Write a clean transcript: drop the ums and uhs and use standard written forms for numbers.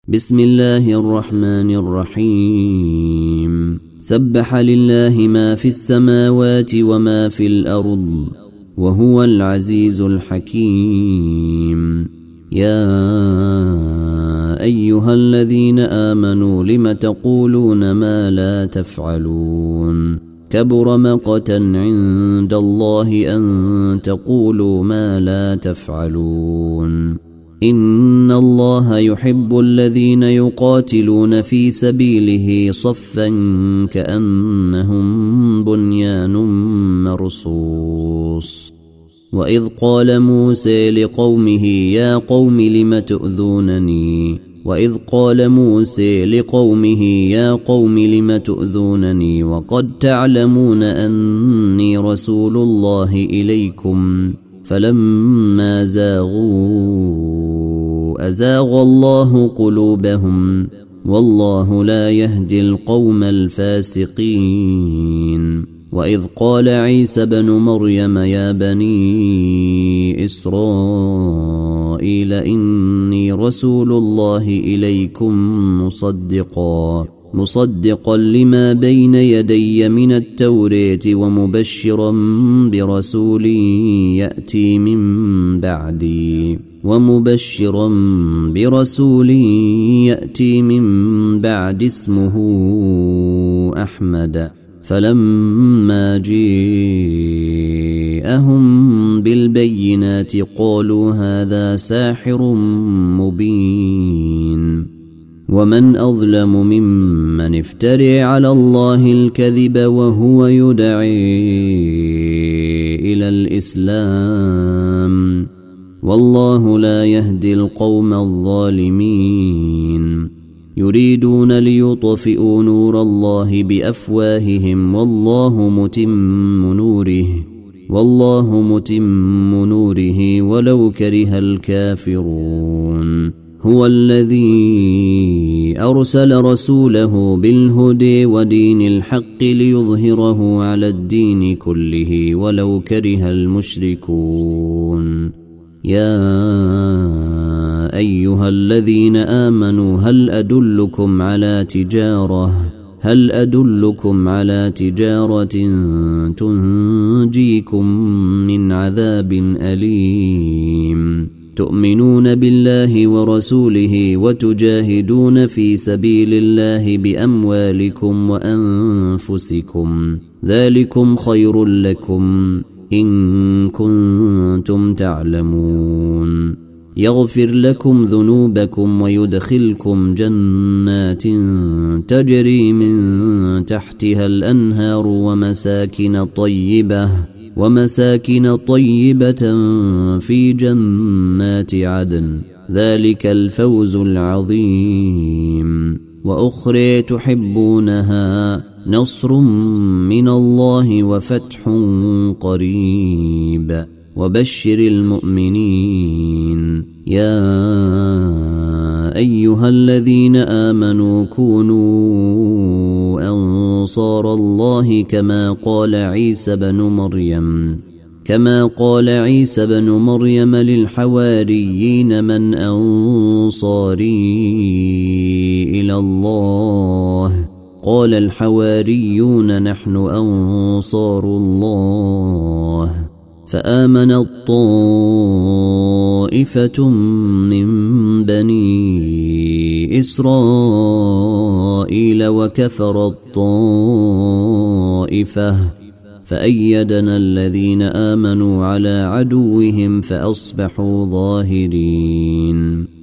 بسم الله الرحمن الرحيم سبح لله ما في السماوات وما في الأرض وهو العزيز الحكيم يا أيها الذين آمنوا لم تقولون ما لا تفعلون كبر مقتا عند الله أن تقولوا ما لا تفعلون إن الله يحب الذين يقاتلون في سبيله صفا كأنهم بنيان مرصوص وإذ قال موسى لقومه يا قوم لم تؤذونني وقد تعلمون أني رسول الله إليكم فلما زاغوا أزاغ الله قلوبهم والله لا يهدي القوم الفاسقين وإذ قال عيسى بن مريم يا بني إسرائيل إني رسول الله إليكم مصدقا لما بين يدي من التوراة ومبشرا برسول يأتي من بعد اسمه أحمد فلما جاءهم بالبينات قالوا هذا ساحر مبين ومن أظلم ممن افترى على الله الكذب وهو يدعي إلى الإسلام والله لا يهدي القوم الظالمين يريدون ليطفئوا نور الله بأفواههم والله متم نوره ولو كره الكافرون هو الذي أرسل رسوله بالهدى ودين الحق ليظهره على الدين كله ولو كره المشركون يا أيها الذين آمنوا هل أدلكم على تجارة تنجيكم من عذاب أليم تؤمنون بالله ورسوله وتجاهدون في سبيل الله بأموالكم وأنفسكم ذلكم خير لكم إن كنتم تعلمون يغفر لكم ذنوبكم ويدخلكم جنات تجري من تحتها الأنهار ومساكن طيبة في جنات عدن ذلك الفوز العظيم وأخرى تحبونها نصر من الله وفتح قريب وبشر المؤمنين يا أيها الذين آمنوا كونوا أنصار الله كما قال عيسى بن مريم للحواريين من أنصاري إلى الله قال الحواريون نحن أنصار الله فآمنت طائفة من بني إسرائيل وكفرت طائفة فأيدنا الذين آمنوا على عدوهم فأصبحوا ظاهرين